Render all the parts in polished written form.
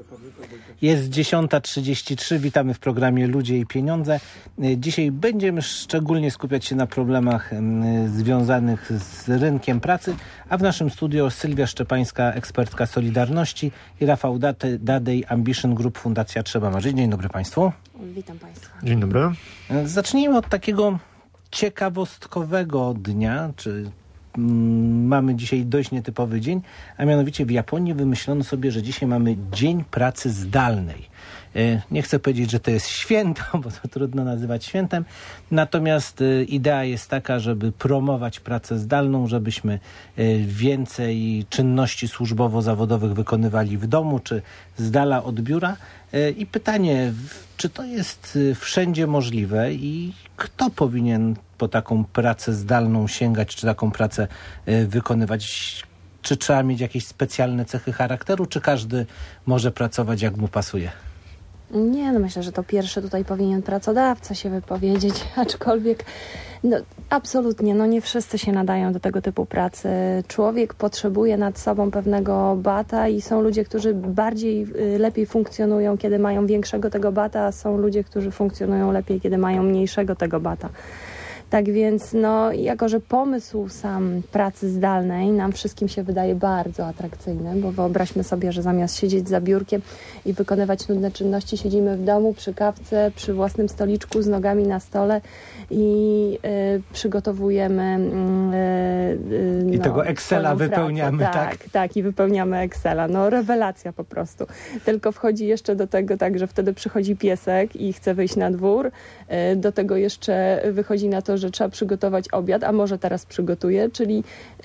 Jest 10:33, witamy w programie Ludzie i Pieniądze. Dzisiaj będziemy szczególnie skupiać się na problemach związanych z rynkiem pracy, a w naszym studio Sylwia Szczepańska, ekspertka Solidarności, i Rafał Dadej, Ambition Group, Fundacja Trzeba Marzyć. Dzień dobry Państwu. Witam Państwa. Dzień dobry. Zacznijmy od takiego ciekawostkowego dnia, mamy dzisiaj dość nietypowy dzień, a mianowicie w Japonii wymyślono sobie, że dzisiaj mamy Dzień Pracy Zdalnej. Nie chcę powiedzieć, że to jest święto, bo to trudno nazywać świętem, natomiast idea jest taka, żeby promować pracę zdalną, żebyśmy więcej czynności służbowo-zawodowych wykonywali w domu czy z dala od biura. I pytanie, czy to jest wszędzie możliwe i kto powinien po taką pracę zdalną sięgać, czy taką pracę wykonywać? Czy trzeba mieć jakieś specjalne cechy charakteru, czy każdy może pracować jak mu pasuje? Nie, myślę, że to pierwszy tutaj powinien pracodawca się wypowiedzieć, aczkolwiek absolutnie, nie wszyscy się nadają do tego typu pracy. Człowiek potrzebuje nad sobą pewnego bata i są ludzie, którzy lepiej funkcjonują, kiedy mają większego tego bata, a są ludzie, którzy funkcjonują lepiej, kiedy mają mniejszego tego bata. Tak więc, jako że pomysł sam pracy zdalnej nam wszystkim się wydaje bardzo atrakcyjny, bo wyobraźmy sobie, że zamiast siedzieć za biurkiem i wykonywać nudne czynności, siedzimy w domu przy kawce, przy własnym stoliczku z nogami na stole i przygotowujemy i tego Excela wypełniamy, tak? Tak, i wypełniamy Excela. Rewelacja po prostu. Tylko wchodzi jeszcze do tego tak, że wtedy przychodzi piesek i chce wyjść na dwór. Do tego jeszcze wychodzi na to, że trzeba przygotować obiad, a może teraz przygotuje, czyli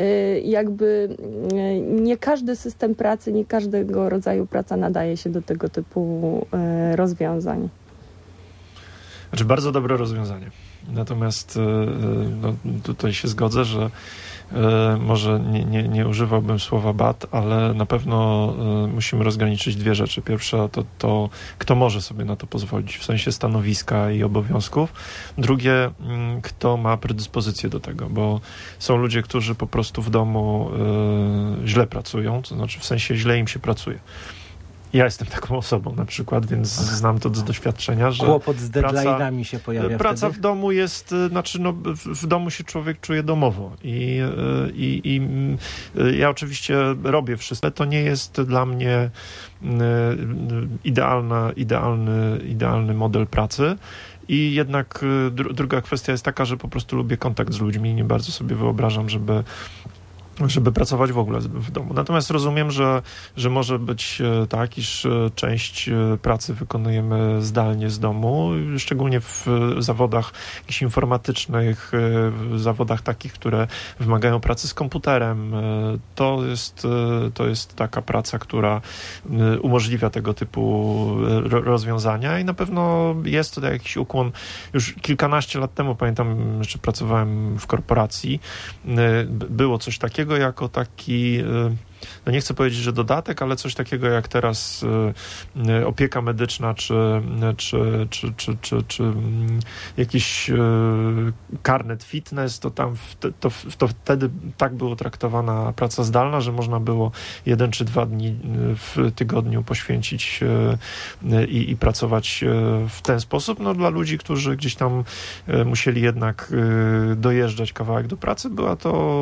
nie każdy system pracy, nie każdego rodzaju praca nadaje się do tego typu rozwiązań. Znaczy bardzo dobre rozwiązanie. Natomiast tutaj się zgodzę, że może nie używałbym słowa bat, ale na pewno musimy rozgraniczyć dwie rzeczy. Pierwsza to kto może sobie na to pozwolić, w sensie stanowiska i obowiązków. Drugie, kto ma predyspozycję do tego, bo są ludzie, którzy po prostu w domu źle pracują, to znaczy w sensie źle im się pracuje. Ja jestem taką osobą na przykład, więc znam to z doświadczenia, że kłopot z deadline'ami się pojawia praca wtedy? w domu jest, w domu się człowiek czuje domowo i ja oczywiście robię wszystko, ale to nie jest dla mnie idealny model pracy. I jednak druga kwestia jest taka, że po prostu lubię kontakt z ludźmi i nie bardzo sobie wyobrażam, żeby pracować w ogóle w domu. Natomiast rozumiem, że może być tak, iż część pracy wykonujemy zdalnie z domu, szczególnie w zawodach jakichś informatycznych, w zawodach takich, które wymagają pracy z komputerem. To jest taka praca, która umożliwia tego typu rozwiązania i na pewno jest to jakiś ukłon. Już kilkanaście lat temu, pamiętam, jeszcze pracowałem w korporacji, było coś takiego jako taki, nie chcę powiedzieć, że dodatek, ale coś takiego jak teraz opieka medyczna, czy jakiś karnet fitness, to wtedy tak było traktowana praca zdalna, że można było 1 czy 2 dni w tygodniu poświęcić i pracować w ten sposób. Dla ludzi, którzy gdzieś tam musieli jednak dojeżdżać kawałek do pracy, było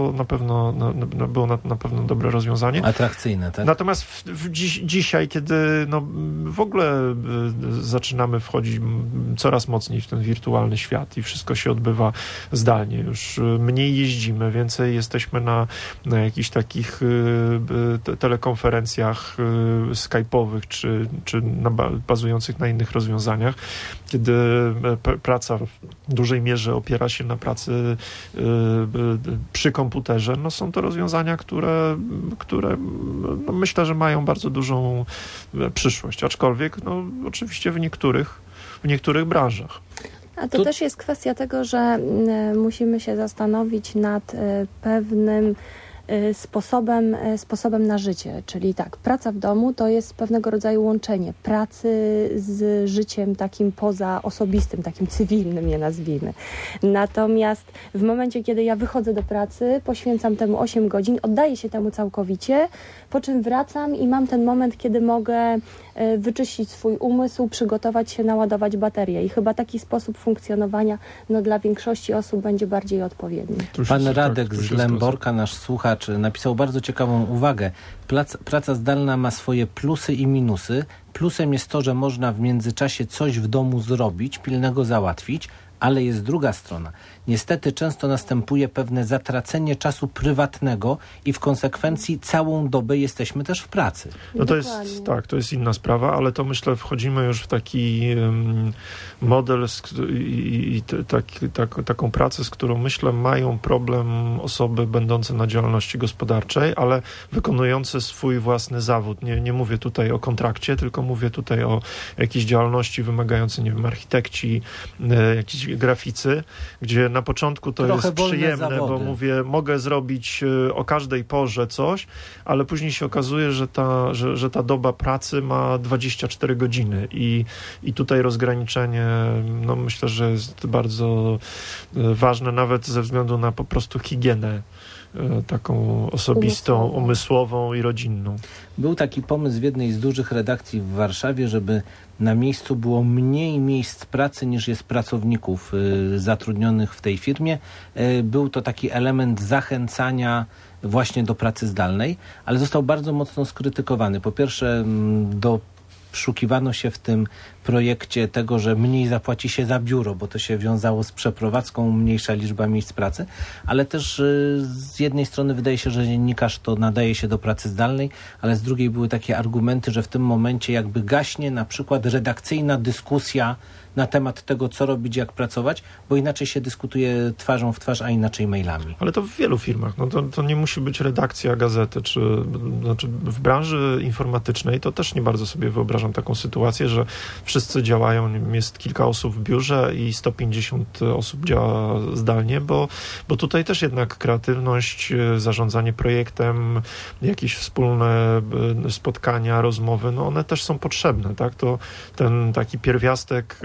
na pewno dobre rozwiązanie. Atrakcyjne, tak? Natomiast dzisiaj, kiedy w ogóle zaczynamy wchodzić coraz mocniej w ten wirtualny świat i wszystko się odbywa zdalnie, już mniej jeździmy, więcej jesteśmy na jakichś takich telekonferencjach skype'owych czy bazujących na innych rozwiązaniach, kiedy praca w dużej mierze opiera się na pracy przy komputerze, są to rozwiązania, które myślę, że mają bardzo dużą przyszłość, aczkolwiek oczywiście w niektórych branżach. A to też jest kwestia tego, że musimy się zastanowić nad pewnym sposobem na życie. Czyli tak, praca w domu to jest pewnego rodzaju łączenie pracy z życiem takim pozaosobistym, takim cywilnym je nazwijmy. Natomiast w momencie, kiedy ja wychodzę do pracy, poświęcam temu 8 godzin, oddaję się temu całkowicie, po czym wracam i mam ten moment, kiedy mogę wyczyścić swój umysł, przygotować się, naładować baterię. I chyba taki sposób funkcjonowania dla większości osób będzie bardziej odpowiedni. Pan Radek z Lęborka, nasz słuchacz, napisał bardzo ciekawą uwagę. Praca zdalna ma swoje plusy i minusy. Plusem jest to, że można w międzyczasie coś w domu zrobić, pilnego załatwić, ale jest druga strona. Niestety często następuje pewne zatracenie czasu prywatnego i w konsekwencji całą dobę jesteśmy też w pracy. No to jest, tak, to jest inna sprawa, ale to myślę wchodzimy już w taki model i taką pracę, z którą myślę mają problem osoby będące na działalności gospodarczej, ale wykonujące swój własny zawód. Nie mówię tutaj o kontrakcie, tylko mówię tutaj o jakiejś działalności wymagającej, nie wiem, architekci, jakiś graficy, gdzie na początku to trochę jest przyjemne, zawody. Bo mówię, mogę zrobić o każdej porze coś, ale później się okazuje, że ta doba pracy ma 24 godziny i tutaj rozgraniczenie, no myślę, że jest bardzo ważne, nawet ze względu na po prostu higienę taką osobistą, umysłową i rodzinną. Był taki pomysł w jednej z dużych redakcji w Warszawie, żeby na miejscu było mniej miejsc pracy niż jest pracowników zatrudnionych w tej firmie. Był to taki element zachęcania właśnie do pracy zdalnej, ale został bardzo mocno skrytykowany. Po pierwsze, doszukiwano się w tym projekcie tego, że mniej zapłaci się za biuro, bo to się wiązało z przeprowadzką, mniejsza liczba miejsc pracy, ale też z jednej strony wydaje się, że dziennikarz to nadaje się do pracy zdalnej, ale z drugiej były takie argumenty, że w tym momencie jakby gaśnie na przykład redakcyjna dyskusja na temat tego, co robić, jak pracować, bo inaczej się dyskutuje twarzą w twarz, a inaczej mailami. Ale to w wielu firmach. No to nie musi być redakcja gazety, znaczy w branży informatycznej to też nie bardzo sobie wyobrażam taką sytuację, że wszyscy działają, jest kilka osób w biurze i 150 osób działa zdalnie, bo tutaj też jednak kreatywność, zarządzanie projektem, jakieś wspólne spotkania, rozmowy, no one też są potrzebne, tak? To ten taki pierwiastek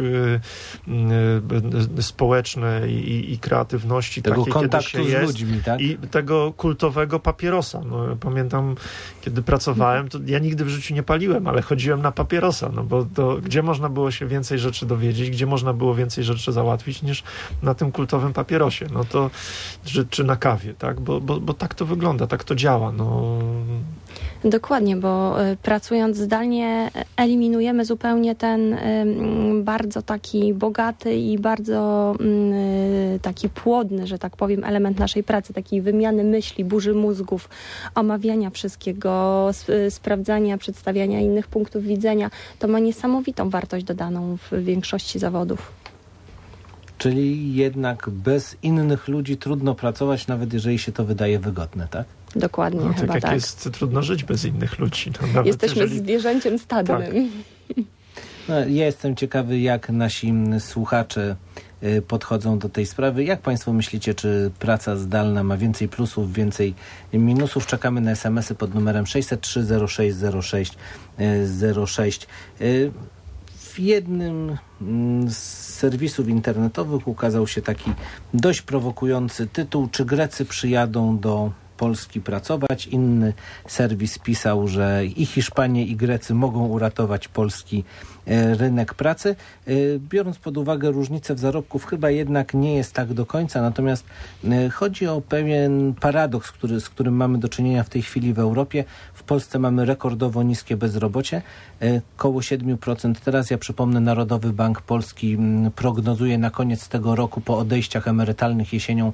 społeczny i kreatywności tego takiej, kontaktu kiedy się z ludźmi, tak? I tego kultowego papierosa. No, pamiętam, kiedy pracowałem, to ja nigdy w życiu nie paliłem, ale chodziłem na papierosa, no bo to, gdzie można było się więcej rzeczy dowiedzieć, gdzie można było więcej rzeczy załatwić niż na tym kultowym papierosie, no to czy na kawie, tak? Bo tak to wygląda, tak to działa, no. Dokładnie, bo pracując zdalnie eliminujemy zupełnie ten bardzo taki bogaty i bardzo taki płodny, że tak powiem, element naszej pracy, takiej wymiany myśli, burzy mózgów, omawiania wszystkiego, sprawdzania, przedstawiania innych punktów widzenia. To ma niesamowitą wartość dodaną w większości zawodów. Czyli jednak bez innych ludzi trudno pracować, nawet jeżeli się to wydaje wygodne, tak? Dokładnie, no, chyba tak. Tak Jest trudno żyć bez innych ludzi. No, nawet jesteśmy zwierzęciem stadnym. Tak. No, ja jestem ciekawy, jak nasi słuchacze podchodzą do tej sprawy. Jak Państwo myślicie, czy praca zdalna ma więcej plusów, więcej minusów? Czekamy na SMS-y pod numerem 603 06 06 06. W jednym z serwisów internetowych ukazał się taki dość prowokujący tytuł: czy Grecy przyjadą do Polski pracować? Inny serwis pisał, że i Hiszpanie, i Grecy mogą uratować polski rynek pracy. Biorąc pod uwagę różnicę w zarobków, chyba jednak nie jest tak do końca, natomiast chodzi o pewien paradoks, z którym mamy do czynienia w tej chwili w Europie. W Polsce mamy rekordowo niskie bezrobocie, koło 7%. Teraz, ja przypomnę, Narodowy Bank Polski prognozuje na koniec tego roku po odejściach emerytalnych jesienią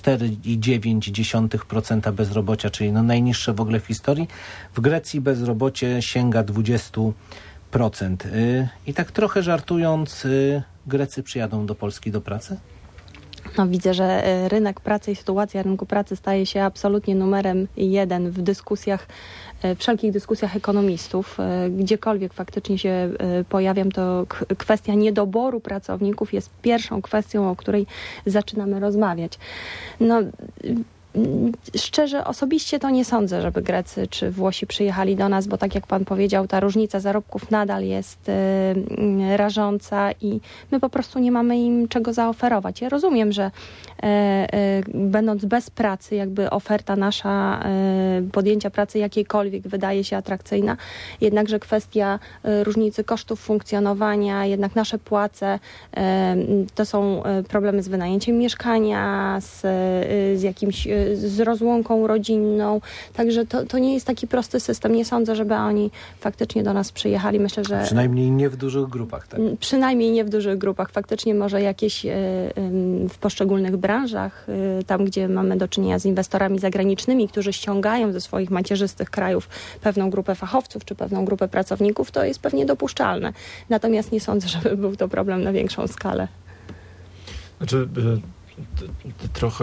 4,9% bezrobocia, czyli najniższe w ogóle w historii. W Grecji bezrobocie sięga 20%. I tak trochę żartując, Grecy przyjadą do Polski do pracy? No, widzę, że rynek pracy i sytuacja rynku pracy staje się absolutnie numerem 1 w dyskusjach, wszelkich dyskusjach ekonomistów. Gdziekolwiek faktycznie się pojawiam, to kwestia niedoboru pracowników jest pierwszą kwestią, o której zaczynamy rozmawiać. No, Szczerze, osobiście to nie sądzę, żeby Grecy czy Włosi przyjechali do nas, bo tak jak pan powiedział, ta różnica zarobków nadal jest rażąca i my po prostu nie mamy im czego zaoferować. Ja rozumiem, że będąc bez pracy, jakby oferta nasza podjęcia pracy jakiejkolwiek wydaje się atrakcyjna, jednakże kwestia różnicy kosztów funkcjonowania, jednak nasze płace, to są problemy z wynajęciem mieszkania, z jakimś, z rozłąką rodzinną, także to nie jest taki prosty system. Nie sądzę, żeby oni faktycznie do nas przyjechali. Myślę, że... Przynajmniej nie w dużych grupach, tak? Przynajmniej nie w dużych grupach. Faktycznie może jakieś w poszczególnych branżach, tam gdzie mamy do czynienia z inwestorami zagranicznymi, którzy ściągają ze swoich macierzystych krajów pewną grupę fachowców czy pewną grupę pracowników, to jest pewnie dopuszczalne. Natomiast nie sądzę, żeby był to problem na większą skalę. Znaczy, trochę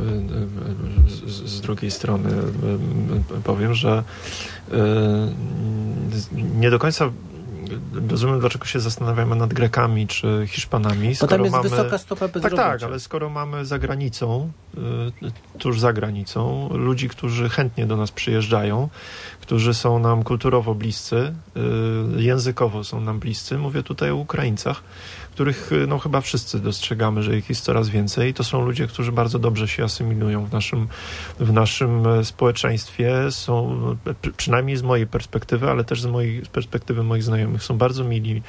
z drugiej strony powiem, że nie do końca rozumiem, dlaczego się zastanawiamy nad Grekami czy Hiszpanami. Bo tam jest wysoka stopa bezrobocia. Tak, ale skoro mamy za granicą, tuż za granicą, ludzi, którzy chętnie do nas przyjeżdżają, którzy są nam kulturowo bliscy, językowo są nam bliscy, mówię tutaj o Ukraińcach, których no, chyba wszyscy dostrzegamy, że ich jest coraz więcej. To są ludzie, którzy bardzo dobrze się asymilują w naszym społeczeństwie. Są, przynajmniej z mojej perspektywy, ale też z perspektywy moich znajomych, są bardzo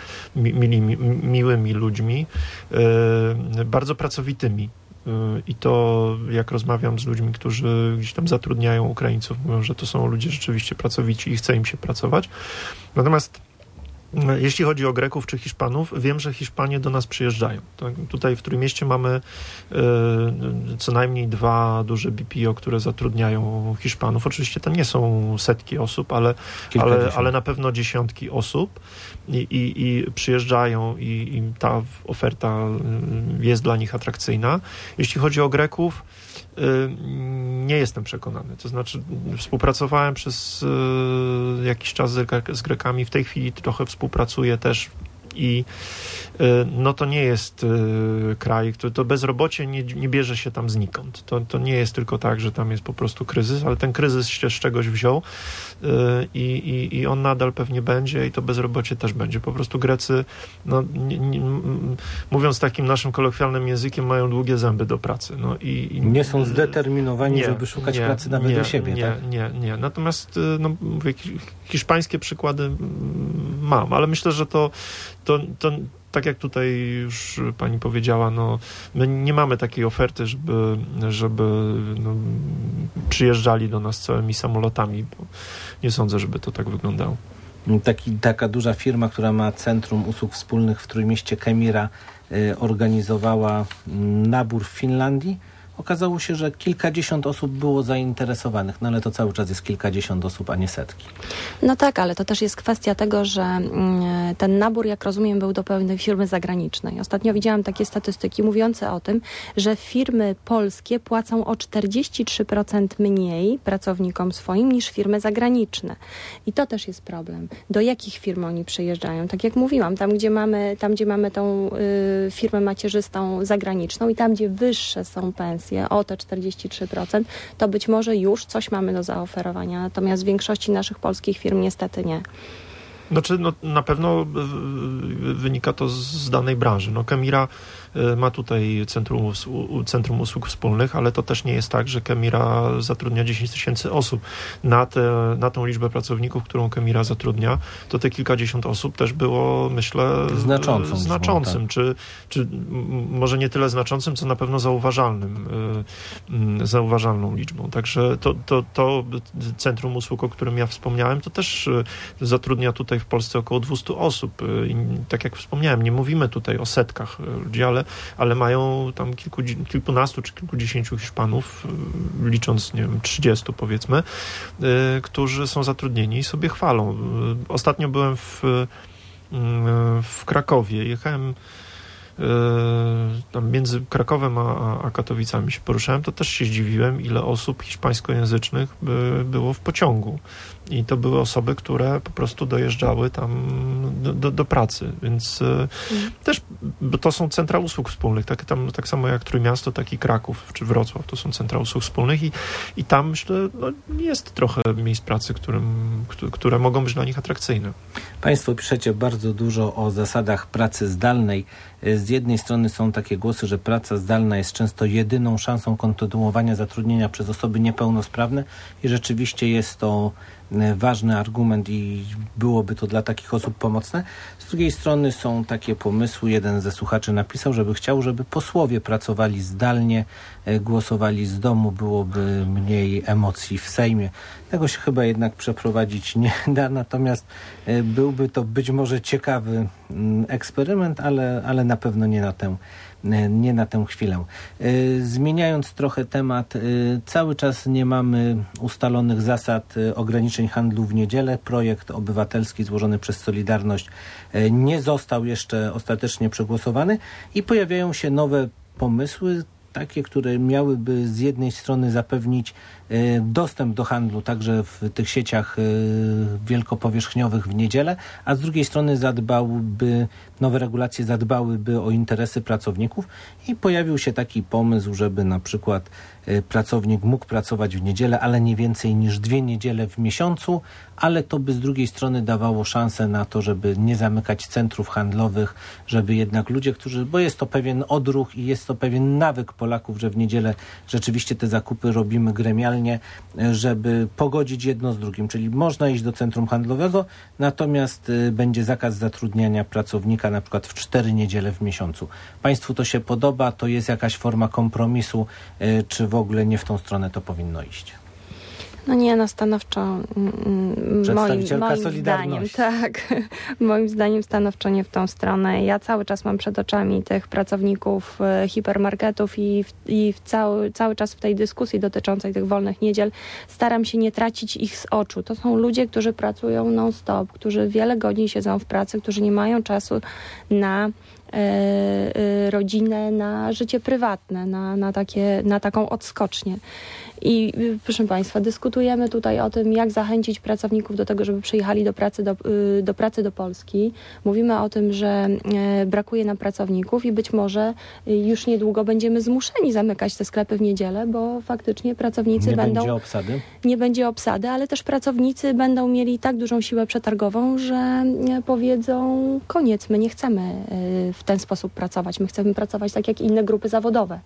miłymi ludźmi, bardzo pracowitymi. I to, jak rozmawiam z ludźmi, którzy gdzieś tam zatrudniają Ukraińców, mówią, że to są ludzie rzeczywiście pracowici i chce im się pracować. Natomiast jeśli chodzi o Greków czy Hiszpanów, wiem, że Hiszpanie do nas przyjeżdżają. Tak? Tutaj w Trójmieście mamy co najmniej 2 duże BPO, które zatrudniają Hiszpanów. Oczywiście to nie są setki osób, ale na pewno dziesiątki osób i przyjeżdżają i ta oferta jest dla nich atrakcyjna. Jeśli chodzi o Greków, nie jestem przekonany. To znaczy współpracowałem przez jakiś czas z Grekami, w tej chwili trochę współpracuję też i no to nie jest kraj, który to bezrobocie nie bierze się tam znikąd. To nie jest tylko tak, że tam jest po prostu kryzys, ale ten kryzys się z czegoś wziął i on nadal pewnie będzie i to bezrobocie też będzie. Po prostu Grecy, no, mówiąc takim naszym kolokwialnym językiem, mają długie zęby do pracy. No, nie są zdeterminowani, żeby szukać pracy nawet do siebie. Nie. Natomiast no, mówię, hiszpańskie przykłady mam, ale myślę, że to tak jak tutaj już pani powiedziała, no, my nie mamy takiej oferty, żeby no, przyjeżdżali do nas całymi samolotami, bo nie sądzę, żeby to tak wyglądało. Taka duża firma, która ma Centrum Usług Wspólnych w Trójmieście, Kemira, organizowała nabór w Finlandii. Okazało się, że kilkadziesiąt osób było zainteresowanych, no ale to cały czas jest kilkadziesiąt osób, a nie setki. No tak, ale to też jest kwestia tego, że ten nabór, jak rozumiem, był do pewnej firmy zagranicznej. Ostatnio widziałam takie statystyki mówiące o tym, że firmy polskie płacą o 43% mniej pracownikom swoim niż firmy zagraniczne. I to też jest problem. Do jakich firm oni przyjeżdżają? Tak jak mówiłam, tam gdzie mamy tą firmę macierzystą zagraniczną i tam, gdzie wyższe są pensje, o te 43%, to być może już coś mamy do zaoferowania. Natomiast w większości naszych polskich firm niestety nie. Znaczy, no, na pewno wynika to z danej branży. No, Kemira ma tutaj Centrum Usług Wspólnych, ale to też nie jest tak, że Kemira zatrudnia 10 000 osób. Na tą liczbę pracowników, którą Kemira zatrudnia, to te kilkadziesiąt osób też było, myślę, znaczącym. Tak. Czy może nie tyle znaczącym, co na pewno zauważalną liczbą. Także to Centrum Usług, o którym ja wspomniałem, to też zatrudnia tutaj w Polsce około 200 osób. I tak jak wspomniałem, nie mówimy tutaj o setkach ludzi, ale mają tam kilkunastu czy kilkudziesięciu Hiszpanów, licząc, nie wiem, 30 powiedzmy, którzy są zatrudnieni i sobie chwalą. Ostatnio byłem w Krakowie. Jechałem tam między Krakowem a Katowicami się poruszałem, to też się zdziwiłem, ile osób hiszpańskojęzycznych było w pociągu. I to były osoby, które po prostu dojeżdżały tam do pracy, więc też to są centra usług wspólnych, tak samo jak Trójmiasto, tak i Kraków czy Wrocław, to są centra usług wspólnych i tam myślę, jest trochę miejsc pracy, które mogą być dla nich atrakcyjne. Państwo piszecie bardzo dużo o zasadach pracy zdalnej. Z jednej strony są takie głosy, że praca zdalna jest często jedyną szansą kontynuowania zatrudnienia przez osoby niepełnosprawne i rzeczywiście jest to ważny argument i byłoby to dla takich osób pomocne. Z drugiej strony są takie pomysły, jeden ze słuchaczy napisał, żeby posłowie pracowali zdalnie, głosowali z domu, byłoby mniej emocji w Sejmie. Tego się chyba jednak przeprowadzić nie da, natomiast byłby to być może ciekawy eksperyment, ale na pewno nie na tę chwilę. Zmieniając trochę temat, cały czas nie mamy ustalonych zasad ograniczeń handlu w niedzielę. Projekt obywatelski złożony przez Solidarność nie został jeszcze ostatecznie przegłosowany i pojawiają się nowe pomysły, takie, które miałyby z jednej strony zapewnić dostęp do handlu także w tych sieciach wielkopowierzchniowych w niedzielę, a z drugiej strony nowe regulacje zadbałyby o interesy pracowników i pojawił się taki pomysł, żeby na przykład pracownik mógł pracować w niedzielę, ale nie więcej niż 2 niedziele w miesiącu, ale to by z drugiej strony dawało szansę na to, żeby nie zamykać centrów handlowych, żeby jednak ludzie, bo jest to pewien odruch i jest to pewien nawyk Polaków, że w niedzielę rzeczywiście te zakupy robimy gremialnie, żeby pogodzić jedno z drugim, czyli można iść do centrum handlowego, natomiast będzie zakaz zatrudniania pracownika na przykład w 4 niedziele w miesiącu. Państwu to się podoba? To jest jakaś forma kompromisu, czy w ogóle nie w tą stronę to powinno iść? No nie, stanowczo Przedstawicielka moim Solidarności. zdaniem, tak, moim zdaniem stanowczo nie w tą stronę. Ja cały czas mam przed oczami tych pracowników hipermarketów i cały czas w tej dyskusji dotyczącej tych wolnych niedziel staram się nie tracić ich z oczu. To są ludzie, którzy pracują non-stop, którzy wiele godzin siedzą w pracy, którzy nie mają czasu na rodzinę, na życie prywatne, na taką odskocznię. I proszę Państwa, dyskutujemy tutaj o tym, jak zachęcić pracowników do tego, żeby przyjechali do pracy do Polski. Mówimy o tym, że brakuje nam pracowników i być może już niedługo będziemy zmuszeni zamykać te sklepy w niedzielę, bo faktycznie pracownicy nie będzie obsady, ale też pracownicy będą mieli tak dużą siłę przetargową, że powiedzą koniec, my nie chcemy w ten sposób pracować, my chcemy pracować tak jak inne grupy zawodowe.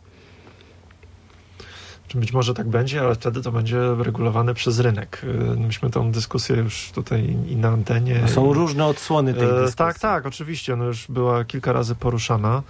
Być może tak będzie, ale wtedy to będzie regulowane przez rynek. Myśmy tą dyskusję już tutaj i na antenie. Są różne odsłony tej dyskusji. Tak, oczywiście. Ona już była kilka razy poruszana.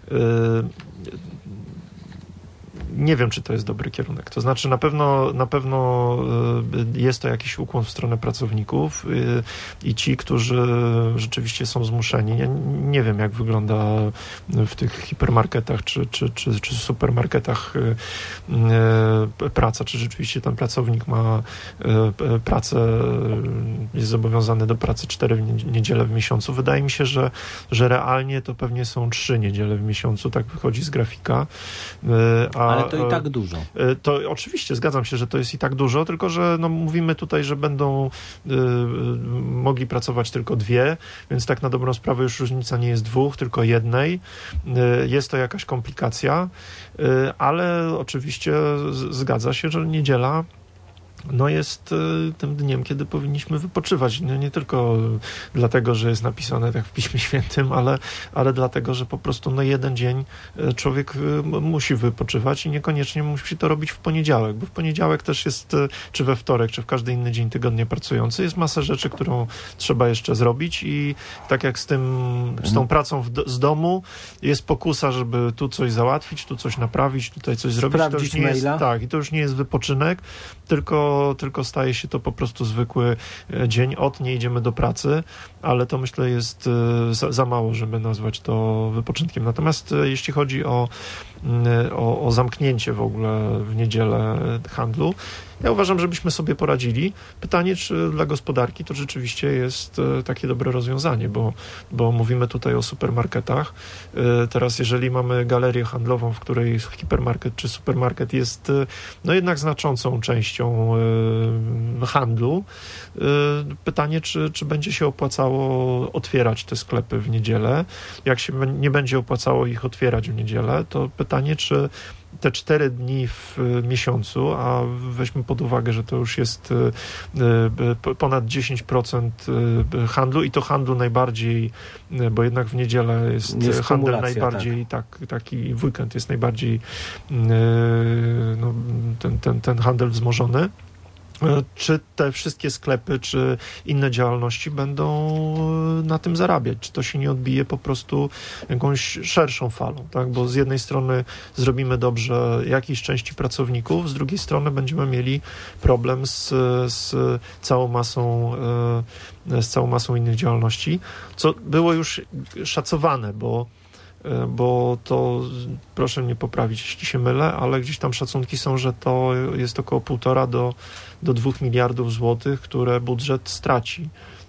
Nie wiem, czy to jest dobry kierunek. To znaczy na pewno jest to jakiś ukłon w stronę pracowników i ci, którzy rzeczywiście są zmuszeni. Ja nie wiem, jak wygląda w tych hipermarketach czy supermarketach praca, czy rzeczywiście ten pracownik ma pracę, jest zobowiązany do pracy 4 niedziele w miesiącu. Wydaje mi się, że realnie to pewnie są 3 niedziele w miesiącu, tak wychodzi z grafika. Ale to i tak dużo. To oczywiście, zgadzam się, że to jest i tak dużo, tylko że mówimy tutaj, że będą mogli pracować tylko 2, więc tak na dobrą sprawę już różnica nie jest 2, tylko 1. Jest to jakaś komplikacja, ale oczywiście zgadza się, że niedziela jest tym dniem, kiedy powinniśmy wypoczywać. Nie tylko dlatego, że jest napisane tak w Piśmie Świętym, ale dlatego, że po prostu jeden dzień człowiek musi wypoczywać i niekoniecznie musi to robić w poniedziałek, bo w poniedziałek też jest, czy we wtorek, czy w każdy inny dzień tygodnia pracujący, jest masa rzeczy, którą trzeba jeszcze zrobić i tak jak z tą pracą z domu jest pokusa, żeby tu coś załatwić, tu coś naprawić, tutaj coś zrobić. Sprawdzić to już nie maila. jest, tak, i to już nie jest wypoczynek, tylko staje się to po prostu zwykły dzień. Nie idziemy do pracy, ale to myślę jest za mało, żeby nazwać to wypoczynkiem. Natomiast jeśli chodzi o o zamknięcie w ogóle w niedzielę handlu. Ja uważam, żebyśmy sobie poradzili. Pytanie, czy dla gospodarki to rzeczywiście jest takie dobre rozwiązanie, bo mówimy tutaj o supermarketach. Teraz jeżeli mamy galerię handlową, w której hipermarket czy supermarket jest no jednak znaczącą częścią handlu, pytanie, czy będzie się opłacało otwierać te sklepy w niedzielę. Jak się nie będzie opłacało ich otwierać w niedzielę, to pytanie, czy te 4 dni w miesiącu, a weźmy pod uwagę, że to już jest ponad 10% handlu i to handlu najbardziej, bo jednak w niedzielę jest handel najbardziej, taki w weekend jest najbardziej ten handel wzmożony. Czy te wszystkie sklepy, czy inne działalności będą na tym zarabiać? Czy to się nie odbije po prostu jakąś szerszą falą? Tak? Bo z jednej strony zrobimy dobrze jakiejś części pracowników, z drugiej strony będziemy mieli problem z całą masą innych działalności, co było już szacowane, bo to, proszę mnie poprawić, jeśli się mylę, ale gdzieś tam szacunki są, że to jest około 1,5 do 2 miliardów złotych, które budżet straci.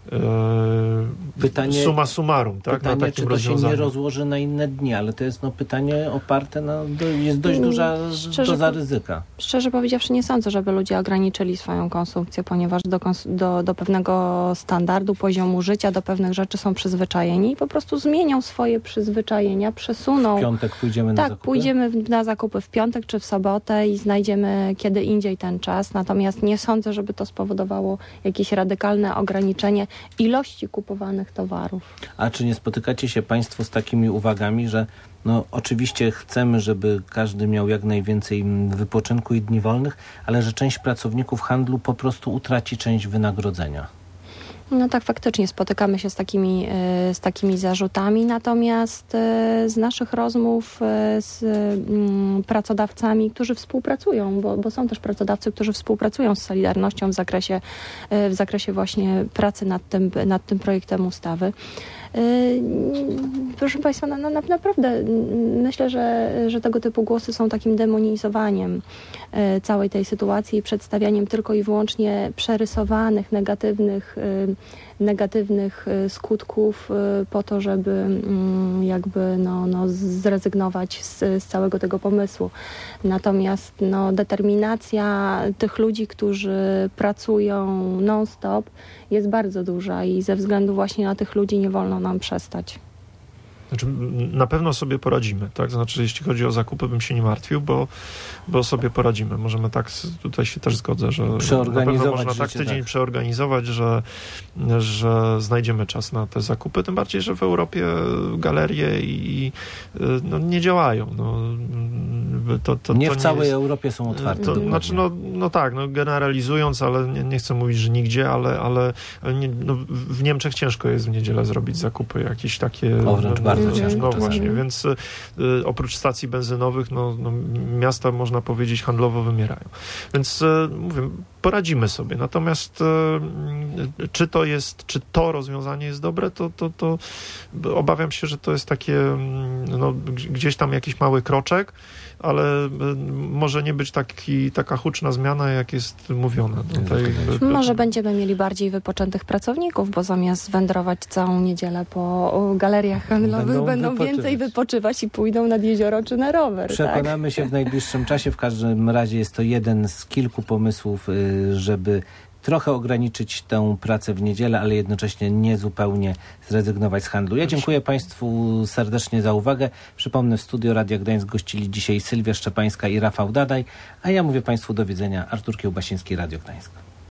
Pytanie, summa summarum, tak? Pytanie, na takim czy to się nie rozłoży na inne dnie, ale to jest pytanie oparte jest dość duża doza ryzyka. Szczerze powiedziawszy, nie sądzę, żeby ludzie ograniczyli swoją konsumpcję, ponieważ do pewnego standardu, poziomu życia, do pewnych rzeczy są przyzwyczajeni i po prostu zmienią swoje przyzwyczajenia, przesuną. W piątek pójdziemy na zakupy? Tak, pójdziemy na zakupy w piątek czy w sobotę i znajdziemy kiedy indziej ten czas, natomiast nie sądzę, żeby to spowodowało jakieś radykalne ograniczenie ilości kupowanych towarów. A czy nie spotykacie się Państwo z takimi uwagami, że oczywiście chcemy, żeby każdy miał jak najwięcej wypoczynku i dni wolnych, ale że część pracowników handlu po prostu utraci część wynagrodzenia? No tak, faktycznie spotykamy się z takimi zarzutami, natomiast z naszych rozmów z pracodawcami, którzy współpracują, bo są też pracodawcy, którzy współpracują z Solidarnością w zakresie właśnie pracy nad tym projektem ustawy. Proszę Państwa, naprawdę myślę, że tego typu głosy są takim demonizowaniem całej tej sytuacji i przedstawianiem tylko i wyłącznie przerysowanych, negatywnych skutków po to, żeby jakby zrezygnować z całego tego pomysłu. Natomiast determinacja tych ludzi, którzy pracują non-stop, jest bardzo duża i ze względu właśnie na tych ludzi nie wolno nam przestać. Znaczy, na pewno sobie poradzimy, tak? Znaczy, jeśli chodzi o zakupy, bym się nie martwił, bo sobie poradzimy. Możemy tak, tutaj się też zgodzę, że na pewno można tak tydzień przeorganizować, że znajdziemy czas na te zakupy, tym bardziej, że w Europie galerie nie działają. Nie w całej Europie są otwarte. Generalizując, ale nie chcę mówić, że nigdzie, ale w Niemczech ciężko jest w niedzielę zrobić zakupy jakieś takie... Wręcz bardzo ciężko. No właśnie, więc oprócz stacji benzynowych, miasta, można powiedzieć, handlowo wymierają. Więc mówię, poradzimy sobie. Natomiast czy to rozwiązanie jest dobre, to obawiam się, że to jest takie gdzieś tam jakiś mały kroczek, ale może nie być taka huczna zmiana, jak jest mówione. Może będziemy mieli bardziej wypoczętych pracowników, bo zamiast wędrować całą niedzielę po galeriach handlowych, będą więcej wypoczywać i pójdą nad jezioro czy na rower. Przekonamy się w najbliższym czasie. W każdym razie jest to jeden z kilku pomysłów, żeby trochę ograniczyć tę pracę w niedzielę, ale jednocześnie nie zupełnie zrezygnować z handlu. Ja dziękuję Państwu serdecznie za uwagę. Przypomnę, w studio Radia Gdańsk gościli dzisiaj Sylwia Szczepańska i Rafał Dadaj, a ja mówię Państwu do widzenia. Artur Kiełbasiński, Radio Gdańsk.